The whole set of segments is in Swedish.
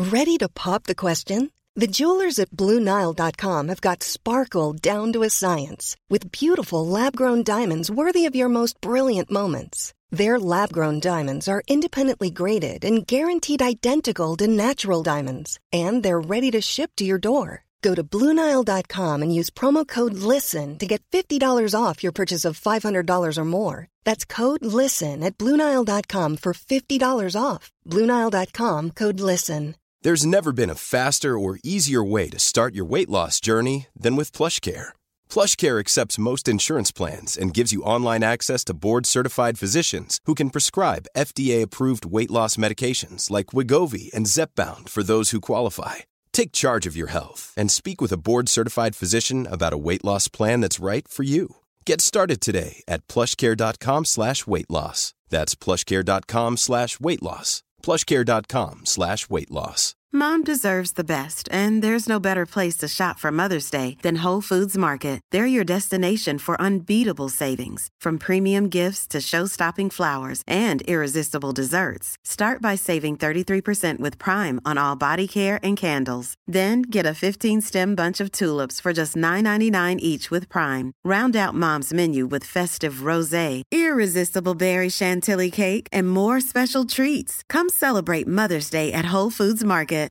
Ready to pop the question? The jewelers at BlueNile.com have got sparkle down to a science with beautiful lab-grown diamonds worthy of your most brilliant moments. Their lab-grown diamonds are independently graded and guaranteed identical to natural diamonds, and they're ready to ship to your door. Go to BlueNile.com and use promo code LISTEN to get $50 off your purchase of $500 or more. That's code LISTEN at BlueNile.com for $50 off. BlueNile.com, code LISTEN. There's never been a faster or easier way to start your weight loss journey than with PlushCare. PlushCare accepts most insurance plans and gives you online access to board-certified physicians who can prescribe FDA-approved weight loss medications like Wegovy and Zepbound for those who qualify. Take charge of your health and speak with a board-certified physician about a weight loss plan that's right for you. Get started today at plushcare.com/weightloss. That's plushcare.com/weightloss. plushcare.com/weightloss. Mom deserves the best, and there's no better place to shop for Mother's Day than Whole Foods Market. They're your destination for unbeatable savings, from premium gifts to show-stopping flowers and irresistible desserts. Start by saving 33% with Prime on all body care and candles. Then get a 15-stem bunch of tulips for just $9.99 each with Prime. Round out Mom's menu with festive rosé, irresistible berry chantilly cake, and more special treats. Come celebrate Mother's Day at Whole Foods Market.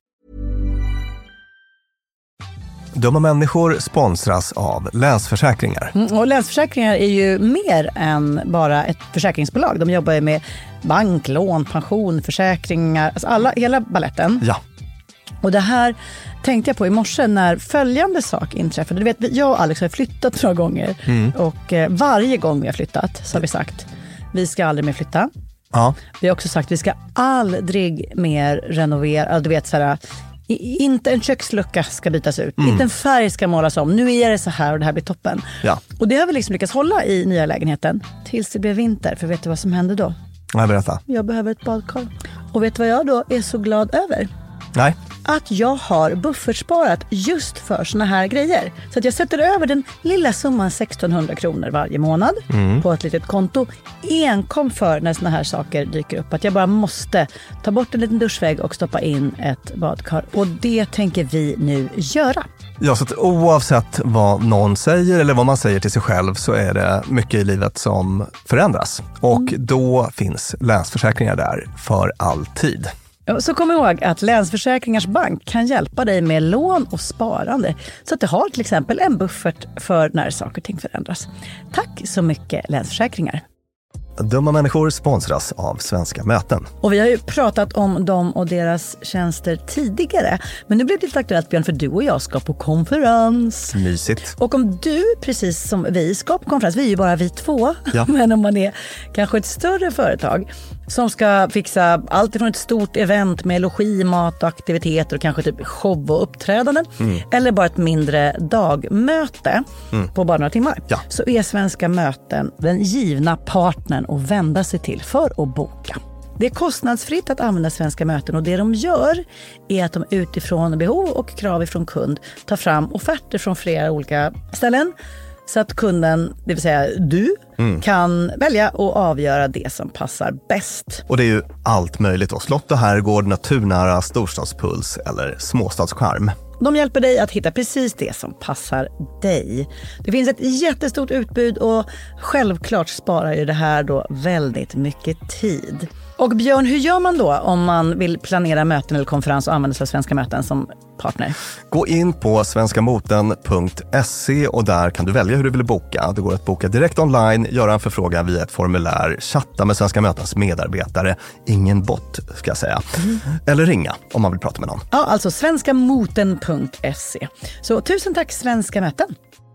Dumma människor sponsras av Länsförsäkringar. Och Länsförsäkringar är ju mer än bara ett försäkringsbolag. De jobbar ju med bank, lån, pension, försäkringar, alltså hela balletten. Ja. Och det här tänkte jag på i morse när följande sak inträffade. Du vet, jag och Alex har flyttat några gånger. Och varje gång vi har flyttat så har vi sagt, vi ska aldrig mer flytta. Ja. Vi har också sagt, vi ska aldrig mer renovera. Du vet så här, inte en kökslucka ska bytas ut. Inte en färg ska målas om. Nu är det så här och det här blir toppen. Ja. Och det har vi liksom lyckats hålla i nya lägenheten tills det blev vinter. För vet du vad som hände då? Nej, berätta. Jag behöver ett badkar. Och vet du vad jag då är så glad över? Nej. Att jag har buffertsparat just för såna här grejer. Så att jag sätter över den lilla summan 1600 kronor varje månad på ett litet konto. Enkom för när såna här saker dyker upp. Att jag bara måste ta bort en liten duschvägg och stoppa in ett badkar. Och det tänker vi nu göra. Ja, så att oavsett vad någon säger eller vad man säger till sig själv så är det mycket i livet som förändras. Och då finns Länsförsäkringar där för alltid. Så kom ihåg att Länsförsäkringars bank kan hjälpa dig med lån och sparande så att du har till exempel en buffert för när saker och ting förändras. Tack så mycket Länsförsäkringar. Dumma människor sponsras av Svenska Möten. Och vi har ju pratat om dem och deras tjänster tidigare. Men nu blir det lite aktuellt, Björn, för du och jag ska på konferens. Mysigt. Och om du, precis som vi, ska på konferens, vi är ju bara vi två. Ja. Men om man är kanske ett större företag som ska fixa allt ifrån ett stort event med logi, mat och aktiviteter och kanske typ show och uppträdanden. Eller bara ett mindre dagmöte på bara några timmar. Ja. Så är Svenska Möten den givna partnern att vända sig till för att boka. Det är kostnadsfritt att använda Svenska Möten och det de gör är att de utifrån behov och krav ifrån kund tar fram offerter från flera olika ställen så att kunden, det vill säga du, kan välja och avgöra det som passar bäst. Och det är ju allt möjligt då. Slott och herrgård, naturnära, storstadspuls eller småstadscharm. De hjälper dig att hitta precis det som passar dig. Det finns ett jättestort utbud och självklart sparar ju det här då väldigt mycket tid. Och Björn, hur gör man då om man vill planera möten eller konferens och använda sig av Svenska Möten som partner? Gå in på svenskamoten.se och där kan du välja hur du vill boka. Det går att boka direkt online, göra en förfrågan via ett formulär, chatta med Svenska Mötens medarbetare, ingen bot ska jag säga, eller ringa om man vill prata med någon. Ja, alltså svenskamoten.se. Så tusen tack Svenska Möten.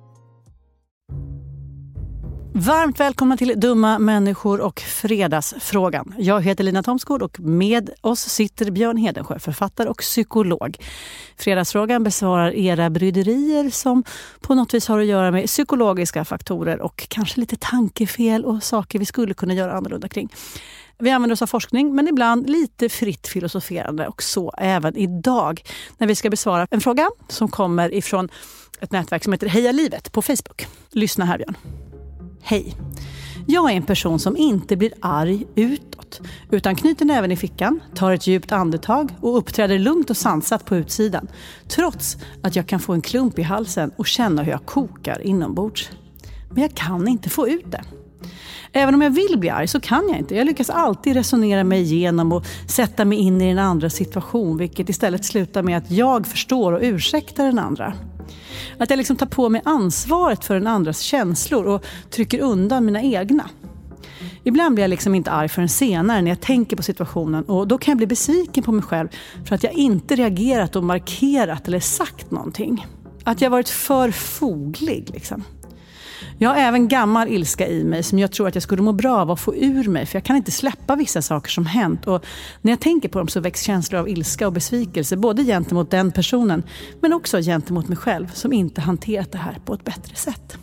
Varmt välkomna till Dumma människor och fredagsfrågan. Jag heter Lina Thomsgård och med oss sitter Björn Hedensjö, författare och psykolog. Fredagsfrågan besvarar era bryderier som på något vis har att göra med psykologiska faktorer och kanske lite tankefel och saker vi skulle kunna göra annorlunda kring. Vi använder oss av forskning men ibland lite fritt filosoferande och så även idag när vi ska besvara en fråga som kommer ifrån ett nätverk som heter Heja Livet på Facebook. Lyssna här Björn. Hej. Jag är en person som inte blir arg utåt, utan knyter näven i fickan, tar ett djupt andetag och uppträder lugnt och sansat på utsidan. Trots att jag kan få en klump i halsen och känna hur jag kokar inombords. Men jag kan inte få ut det. Även om jag vill bli arg så kan jag inte. Jag lyckas alltid resonera mig igenom och sätta mig in i den andra situation, vilket istället slutar med att jag förstår och ursäktar den andra. Att jag liksom tar på mig ansvaret för den andras känslor och trycker undan mina egna. Ibland blir jag liksom inte arg förrän senare när jag tänker på situationen, och då kan jag bli besviken på mig själv för att jag inte reagerat och markerat eller sagt någonting. Att jag varit för foglig liksom. Jag har även gammal ilska i mig som jag tror att jag skulle må bra av att få ur mig, för jag kan inte släppa vissa saker som hänt, och när jag tänker på dem så väcks känslor av ilska och besvikelse både gentemot den personen men också gentemot mig själv som inte hanterat det här på ett bättre sätt.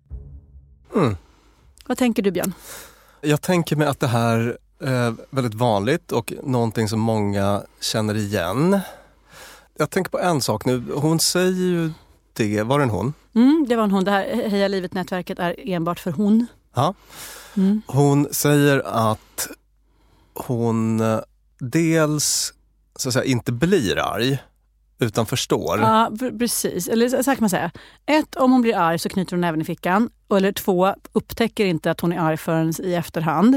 Vad tänker du, Björn? Jag tänker mig att det här är väldigt vanligt och någonting som många känner igen. Jag tänker på en sak nu. Hon säger ju det. Var det en hon? Det var en hon. Det här Heja Livet-nätverket är enbart för hon. Ja. Hon säger att hon dels så att säga inte blir arg utan förstår. Ja, precis. Eller så kan man säga. 1, om hon blir arg så knyter hon näven i fickan. Eller 2, upptäcker inte att hon är arg förrän i efterhand.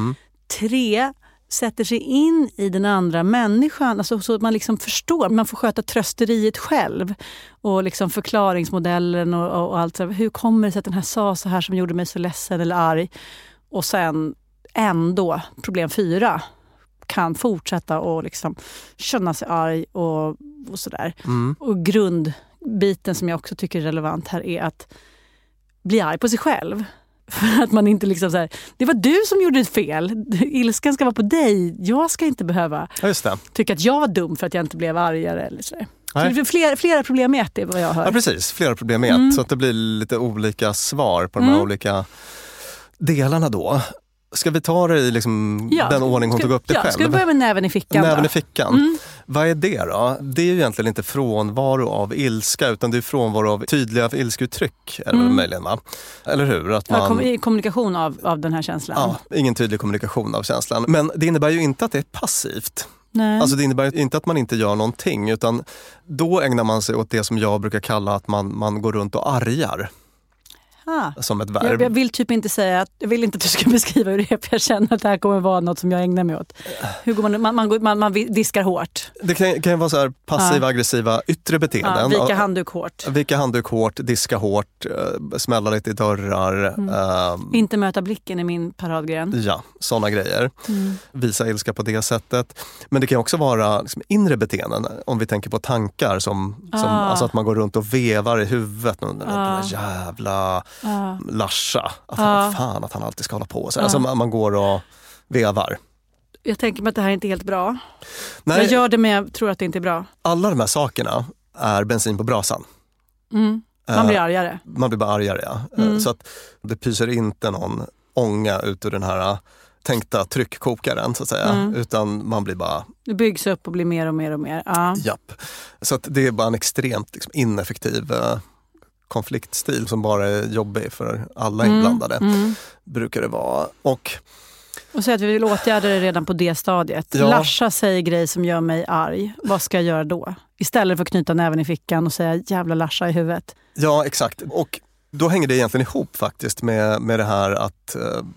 3, sätter sig in i den andra människan, alltså så att man liksom förstår. Man får sköta trösteriet själv och liksom förklaringsmodellen och allt. Hur kommer det sig att den här sa så här som gjorde mig så ledsen eller arg? Och sen ändå, problem 4, kan fortsätta och liksom känna sig arg och sådär. Och grundbiten som jag också tycker är relevant här är att bli arg på sig själv. För att man inte liksom så här, det var du som gjorde ett fel. Ilskan ska vara på dig. Jag ska inte behöva tycka att jag var dum för att jag inte blev argare eller så. Så det blir flera problem med det, vad jag hör. Ja, precis. Flera problem med så att det blir lite olika svar på de här olika delarna då. Ska vi ta det i liksom den ordning hon tog upp det själv? Ska vi börja med näven i fickan? Näven i fickan. Vad är det då? Det är ju egentligen inte frånvaro av ilska, utan det är frånvaro av tydliga ilskuttryck, är det väl möjligen, va? Eller hur? Att man... kommunikation av den här känslan. Ja, ingen tydlig kommunikation av känslan. Men det innebär ju inte att det är passivt. Nej. Alltså det innebär inte att man inte gör någonting, utan då ägnar man sig åt det som jag brukar kalla att man går runt och argar. Som ett verb. Jag vill typ inte säga att, jag vill inte att du ska beskriva hur det är, för jag känner att det här kommer vara något som jag ägnar mig åt. Hur går man diskar hårt. Det kan ju vara så här passiva, aggressiva yttre beteenden. Vika handduk hårt. Diska hårt, smälla lite i dörrar. Inte möta blicken i min paradgren. Ja, sådana grejer. Visa ilska på det sättet. Men det kan också vara liksom inre beteenden, om vi tänker på tankar som alltså att man går runt och vevar i huvudet. Den där jävla Larsa. Att han alltid ska hålla på. Så. Alltså man går och vevar. Jag tänker mig att det här är inte helt bra. Nej, jag gör det, men jag tror att det inte är bra. Alla de här sakerna är bensin på brasan. Man blir argare. Man blir bara argare, ja. Så att det pyser inte någon ånga ut ur den här tänkta tryckkokaren, så att säga. Utan man blir bara... Det byggs upp och blir mer och mer och mer. Japp. Så att det är bara en extremt liksom, ineffektiv konfliktstil som bara är jobbig för alla inblandade. Brukar det vara. Och så att vi vill åtgärda det redan på det stadiet. Ja. Larsa säger grej som gör mig arg. Vad ska jag göra då? Istället för att knyta näven i fickan och säga jävla Larsa i huvudet. Ja, exakt. Och då hänger det egentligen ihop faktiskt med det här att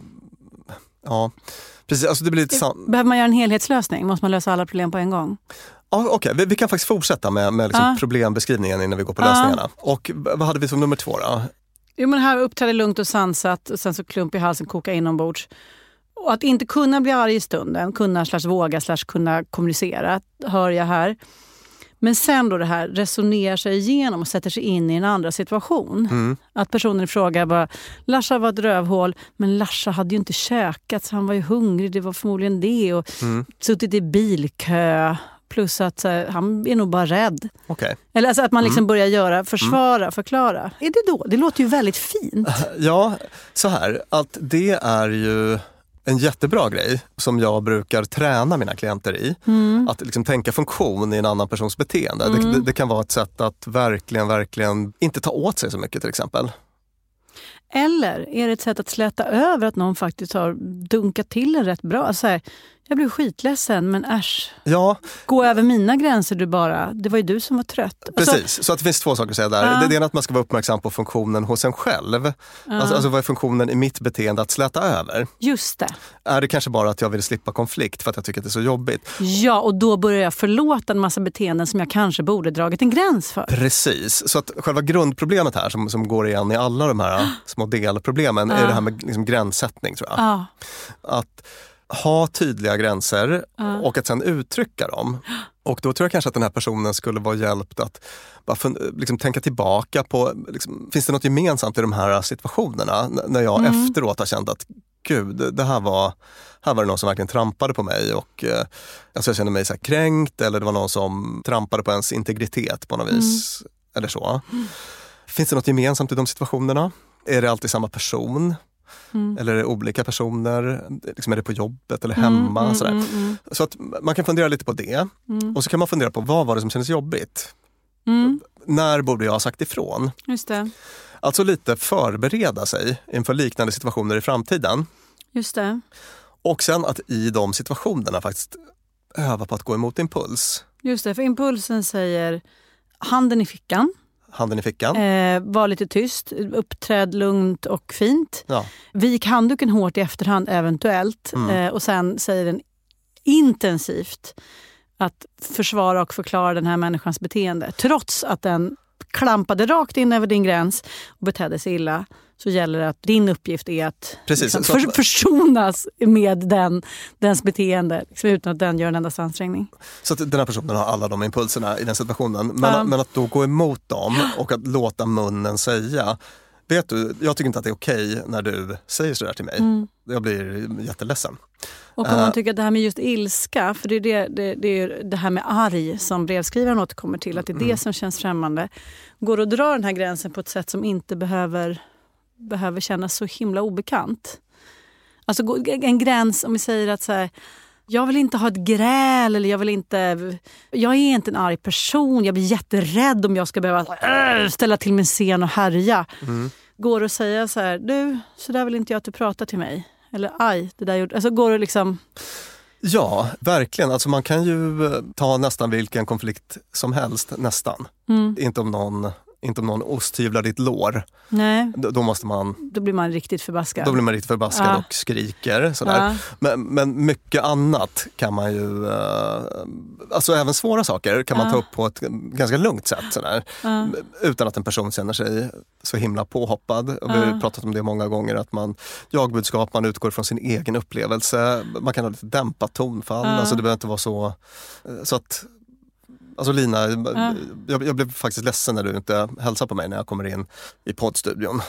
precis, alltså det blir lite Behöver man göra en helhetslösning? Måste man lösa alla problem på en gång? Ja, okej. Vi kan faktiskt fortsätta med liksom problembeskrivningen innan vi går på lösningarna. Och vad hade vi som nummer 2 då? Jo, men här uppträder lugnt och sansat och sen så klump i halsen, koka inombords. Och att inte kunna bli arg i stunden, våga kunna kommunicera, hör jag här. Men sen då det här resonerar sig igenom och sätter sig in i en andra situation. Att personen i fråga bara, Larsa var ett rövhål, men Larsa hade ju inte käkat så han var ju hungrig, det var förmodligen det. Och suttit i bilkö. Plus att han är nog bara rädd. Okay. Eller alltså att man liksom börjar förklara. Är det då? Det låter ju väldigt fint. Ja, så här. Att det är ju en jättebra grej som jag brukar träna mina klienter i. Att liksom tänka funktion i en annan persons beteende. Det kan vara ett sätt att verkligen inte ta åt sig så mycket till exempel. Eller är det ett sätt att släta över att någon faktiskt har dunkat till en rätt bra? Så här, jag blev skitledsen, men äsch. Ja. Gå över mina gränser du bara. Det var ju du som var trött. Precis, så att det finns två saker att säga där. Det är att man ska vara uppmärksam på funktionen hos en själv. Alltså vad är funktionen i mitt beteende att släta över? Just det. Är det kanske bara att jag vill slippa konflikt för att jag tycker att det är så jobbigt? Ja, och då börjar jag förlåta en massa beteenden som jag kanske borde dragit en gräns för. Precis, så att själva grundproblemet här som går igen i alla de här små delproblemen är det här med liksom gränssättning, tror jag. Att ha tydliga gränser och att sen uttrycka dem. Och då tror jag kanske att den här personen skulle vara hjälpt att bara liksom tänka tillbaka på, liksom, finns det något gemensamt i de här situationerna när jag efteråt har känt att gud, här var det någon som verkligen trampade på mig och alltså jag kände mig så här kränkt, eller det var någon som trampade på ens integritet på något vis eller så. Finns det något gemensamt i de situationerna? Är det alltid samma person? Eller är det olika personer? Liksom är det på jobbet eller hemma? Så att man kan fundera lite på det. Och så kan man fundera på vad var det som kändes jobbigt? När borde jag ha sagt ifrån? Just det. Alltså lite förbereda sig inför liknande situationer i framtiden. Just det. Och sen att i de situationerna faktiskt öva på att gå emot impuls. Just det, för impulsen säger handen i fickan. Handen i fickan. Var lite tyst, uppträd lugnt och fint. Ja. Vik handduken hårt i efterhand eventuellt. Och sen säger den intensivt att försvara och förklara den här människans beteende. Trots att den klampade rakt in över din gräns och betedde sig illa, så gäller det att din uppgift är att liksom försonas med dens beteende liksom, utan att den gör en enda ansträngning. Så att den här personen har alla de impulserna i den situationen. Men att då gå emot dem och att låta munnen säga, vet du, jag tycker inte att det är okej när du säger sådär till mig. Jag blir jätteledsen. Och om man tycker att det här med just ilska, för det är det här med arg som brevskrivaren återkommer till, att det är det som känns främmande. Går att dra den här gränsen på ett sätt som inte behöver kännas så himla obekant. Alltså en gräns, om vi säger att så här, jag vill inte ha ett gräl, eller jag är inte en arg person, jag blir jätterädd om jag ska behöva ställa till min scen och härja. Går det att säga så här, du, så där vill inte jag att du pratar till mig. Eller aj, det där gjorde... Alltså går det liksom... Ja, verkligen. Alltså man kan ju ta nästan vilken konflikt som helst, nästan. Inte om någon osthyvlar ditt lår. Nej. Då måste man... Då blir man riktigt förbaskad. Och skriker. Sådär. Men mycket annat kan man ju... Alltså även svåra saker kan man ta upp på ett ganska lugnt sätt. Sådär. Utan att en person känner sig så himla påhoppad. Och vi har pratat om det många gånger. Att jagbudskap, man utgår från sin egen upplevelse. Man kan ha lite dämpat tonfall. Alltså det behöver inte vara så att... Alltså Lina, jag blev faktiskt ledsen när du inte hälsade på mig när jag kommer in i poddstudion.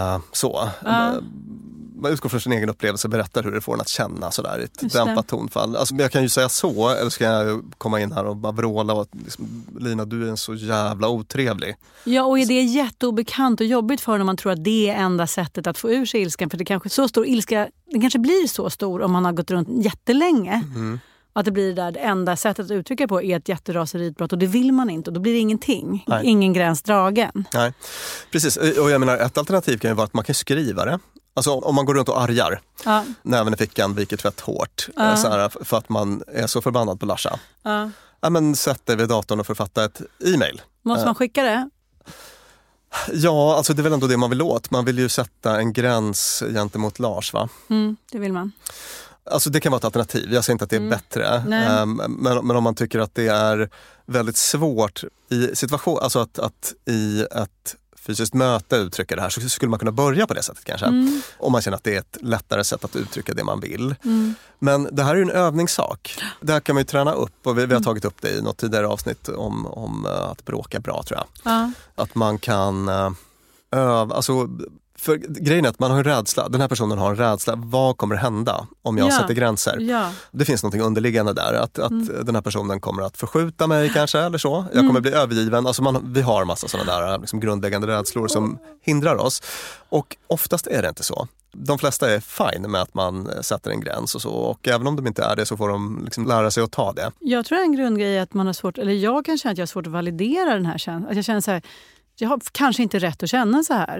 Man utgår från sin egen upplevelse och berättar hur det får en att känna sådär i ett dämpat tonfall. Alltså, jag kan ju säga så, eller ska jag komma in här och bara vråla och liksom, Lina, du är en så jävla otrevlig. Ja, och är det jätteobekant och jobbigt för när man tror att det är enda sättet att få ur sig ilskan? För det kanske så stor ilska, det kanske blir så stor om man har gått runt jättelänge. Att det blir det enda sättet att uttrycka på är ett jätteraseritbrott, och det vill man inte, och då blir det ingenting. Nej. Ingen gräns dragen. Nej, precis. Och jag menar, ett alternativ kan ju vara att man kan skriva det. Alltså om man går runt och argar, näven i fickan, viker tvätt hårt, så här, för att man är så förbannad på Larsa. Ja, men sätt dig vid datorn och författa ett e-mail. Måste man skicka det? Ja, alltså det är väl ändå det man vill åt. Man vill ju sätta en gräns gentemot Lars, va? Det vill man. Alltså det kan vara ett alternativ. Jag säger inte att det är bättre. Men om man tycker att det är väldigt svårt i situation, alltså att i ett fysiskt möte uttrycka det här, så skulle man kunna börja på det sättet kanske. Om man känner att det är ett lättare sätt att uttrycka det man vill. Men det här är ju en övningssak. Det här kan man ju träna upp, och vi har tagit upp det i något tidigare avsnitt om att bråka bra, tror jag. Att man kan öva, alltså... För grejen är att man har en rädsla. Den här personen har en rädsla. Vad kommer hända om jag sätter gränser? Ja. Det finns något underliggande där. Att den här personen kommer att förskjuta mig kanske, eller så. Jag kommer bli övergiven. Alltså vi har massa sådana där liksom grundläggande rädslor som hindrar oss. Och oftast är det inte så. De flesta är fine med att man sätter en gräns och så. Och även om de inte är det, så får de liksom lära sig att ta det. Jag tror en grundgrej är att man har svårt, eller jag kan känna att jag har svårt att validera den här känslan. Att jag känner så här, jag har kanske inte rätt att känna så här.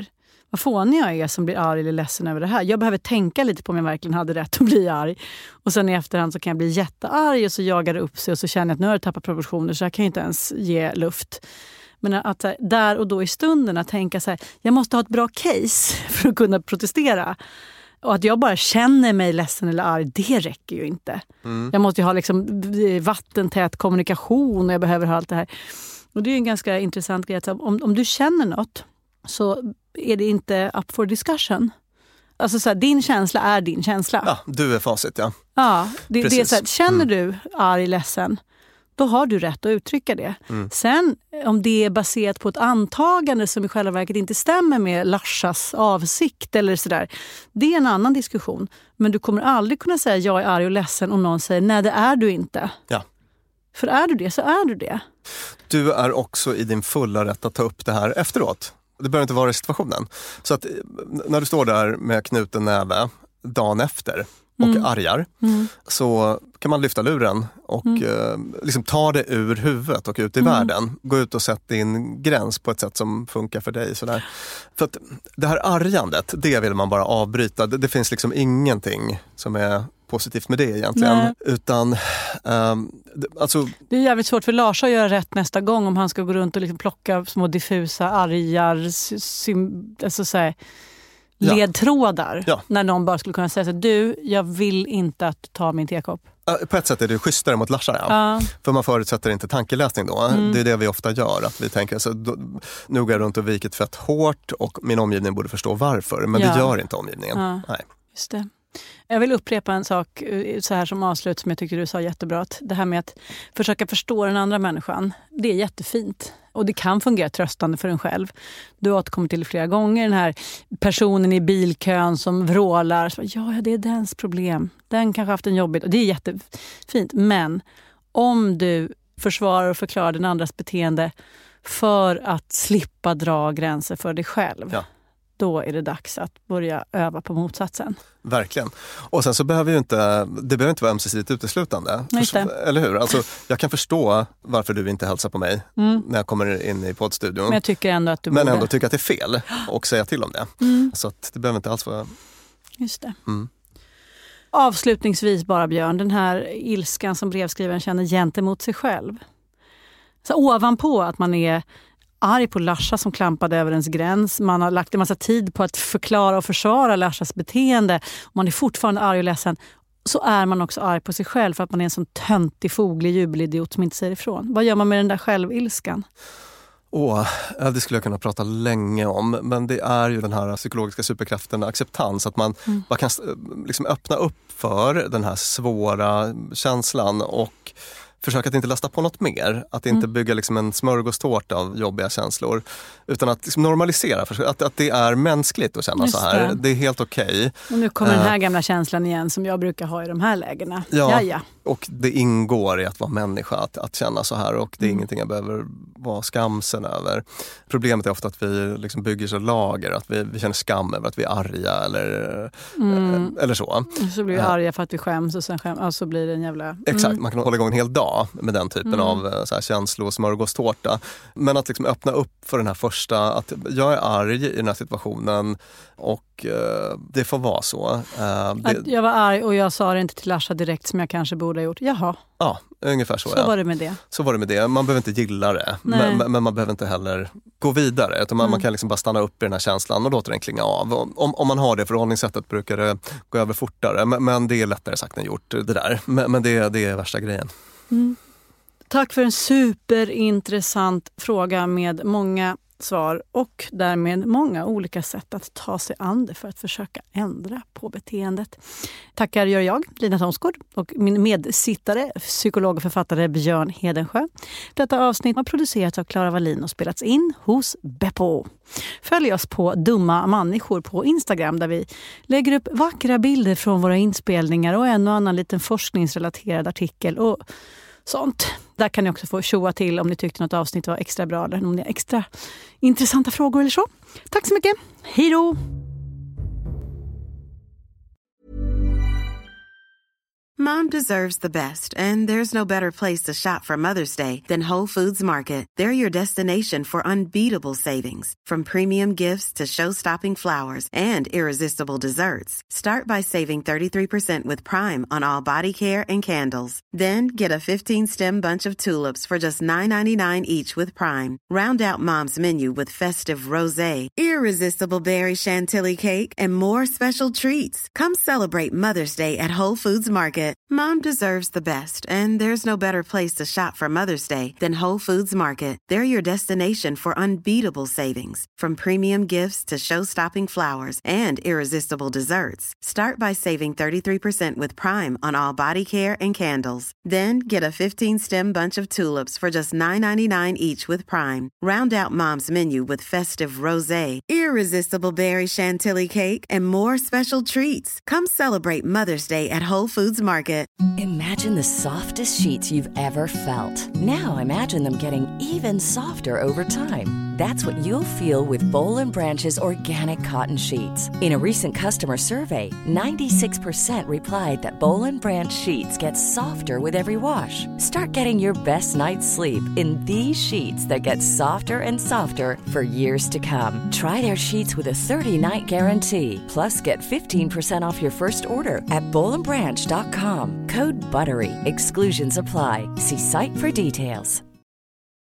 vad fånig jag är som blir arg eller ledsen över det här. Jag behöver tänka lite på om jag verkligen hade rätt att bli arg. Och sen i efterhand så kan jag bli jättearg och så jagar det upp sig och så känner jag att nu har jag tappat proportioner så jag kan ju inte ens ge luft. Men att där och då i stunden att tänka så här, jag måste ha ett bra case för att kunna protestera. Och att jag bara känner mig ledsen eller arg, det räcker ju inte. Jag måste ju ha liksom vattentät kommunikation och jag behöver ha allt det här. Och det är ju en ganska intressant grej. Om du känner något så är det inte up for discussion. Alltså så här, din känsla är din känsla. Ja, du är facit, ja. Ja, det är så här, känner du arg, ledsen, då har du rätt att uttrycka det. Sen om det är baserat på ett antagande som i själva verket inte stämmer med Larsas avsikt eller sådär, det är en annan diskussion. Men du kommer aldrig kunna säga jag är arg och ledsen om någon säger nej, det är du inte. Ja. För är du det så är du det. Du är också i din fulla rätt att ta upp det här efteråt. Det behöver inte vara i situationen. Så att när du står där med knuten näve dagen efter och argar, så kan man lyfta luren och liksom ta det ur huvudet och ut i världen. Gå ut och sätta din gräns på ett sätt som funkar för dig. Sådär. För att det här argandet, det vill man bara avbryta. Det finns liksom ingenting som är positivt med det egentligen. Nej. Utan alltså... Det är jävligt svårt för Lars att göra rätt nästa gång om han ska gå runt och liksom plocka små diffusa argar alltså så här, ledtrådar. Ja. När någon bara skulle kunna säga så här, du, jag vill inte att du tar min tekopp. På ett sätt är det schysstare mot Larsa, för man förutsätter inte tankeläsning då. Det är det vi ofta gör, att vi tänker så nu går jag runt och viket fett hårt och min omgivning borde förstå varför, men det gör inte omgivningen. Nej. Just det. Jag vill upprepa en sak så här som avslut som jag tycker du sa jättebra. Att det här med att försöka förstå den andra människan, det är jättefint. Och det kan fungera tröstande för en själv. Du har återkommit till flera gånger den här personen i bilkön som vrålar. Så, ja, det är dens problem. Den kanske haft en jobbigt. Och det är jättefint. Men om du försvarar och förklarar den andras beteende för att slippa dra gränser för dig själv. Ja. Då är det dags att börja öva på motsatsen. Verkligen. Och sen så behöver det behöver inte vara ömsesidigt uteslutande. Eller hur? Alltså, jag kan förstå varför du inte hälsar på mig när jag kommer in i poddstudion. Men jag tycker ändå att du borde. Men ändå tycker att det är fel och säga till om det. Så att det behöver inte alls vara... Just det. Avslutningsvis bara, Björn, den här ilskan som brevskrivaren känner gentemot sig själv. Så ovanpå att man är arg på Larsa som klampade över ens gräns. Man har lagt en massa tid på att förklara och försvara Larsas beteende. Och man är fortfarande arg och ledsen. Så är man också arg på sig själv för att man är en sån töntig, foglig jubelidiot som inte säger ifrån. Vad gör man med den där självilskan? Det skulle jag kunna prata länge om. Men det är ju den här psykologiska superkraften, acceptans. Att man bara kan liksom öppna upp för den här svåra känslan och försöka att inte lasta på något mer. Att inte bygga liksom en smörgåstårta av jobbiga känslor. Utan att liksom normalisera. Att det är mänskligt att känna så här. Det är helt okej. Och nu kommer den här gamla känslan igen som jag brukar ha i de här lägena. Ja. Och det ingår i att vara människa att känna så här. Och det är ingenting jag behöver vara skamsen över. Problemet är ofta att vi liksom bygger så lager. Att vi känner skam över att vi är arga eller så. Och så blir vi arga för att vi skäms och sen och så blir det en jävla... Exakt, man kan hålla igång en hel dag med den typen av så här känslosmörgåstårta. Men att liksom öppna upp för den här första, att jag är arg i den här situationen och det får vara så. Att jag var arg och jag sa det inte till Larsa direkt som jag kanske borde ha gjort. Jaha. Ja, ungefär så. Så var det med det. Så var det med det. Man behöver inte gilla det. Men man behöver inte heller gå vidare. Utan man kan liksom bara stanna upp i den här känslan och låta den klinga av. Om man har det förhållningssättet brukar det gå över fortare. Men det är lättare sagt än gjort det där. Men det är värsta grejen. Tack för en superintressant fråga med många svar och därmed många olika sätt att ta sig an det för att försöka ändra på beteendet. Tackar gör jag, Lina Thomsgård, och min medsittare, psykolog och författare Björn Hedensjö. Detta avsnitt har producerats av Clara Wallin och spelats in hos Beppo. Följ oss på Dumma människor på Instagram där vi lägger upp vackra bilder från våra inspelningar och en och annan liten forskningsrelaterad artikel och sånt. Där kan ni också få tjoa till om ni tyckte något avsnitt var extra bra eller om ni har extra intressanta frågor eller så. Tack så mycket. Hej då! Mom deserves the best, and there's no better place to shop for Mother's Day than Whole Foods Market. They're your destination for unbeatable savings, from premium gifts to show-stopping flowers and irresistible desserts. Start by saving 33% with Prime on all body care and candles. Then get a 15-stem bunch of tulips for just $9.99 each with Prime. Round out Mom's menu with festive rosé, irresistible berry chantilly cake, and more special treats. Come celebrate Mother's Day at Whole Foods Market. Mom deserves the best, and there's no better place to shop for Mother's Day than Whole Foods Market. They're your destination for unbeatable savings, from premium gifts to show-stopping flowers and irresistible desserts. Start by saving 33% with Prime on all body care and candles. Then get a 15-stem bunch of tulips for just $9.99 each with Prime. Round out Mom's menu with festive rosé, irresistible berry chantilly cake, and more special treats. Come celebrate Mother's Day at Whole Foods Market. Imagine the softest sheets you've ever felt. Now imagine them getting even softer over time. That's what you'll feel with Boll & Branch's organic cotton sheets. In a recent customer survey, 96% replied that Boll & Branch sheets get softer with every wash. Start getting your best night's sleep in these sheets that get softer and softer for years to come. Try their sheets with a 30-night guarantee. Plus, get 15% off your first order at bollandbranch.com. Code BUTTERY. Exclusions apply. See site for details.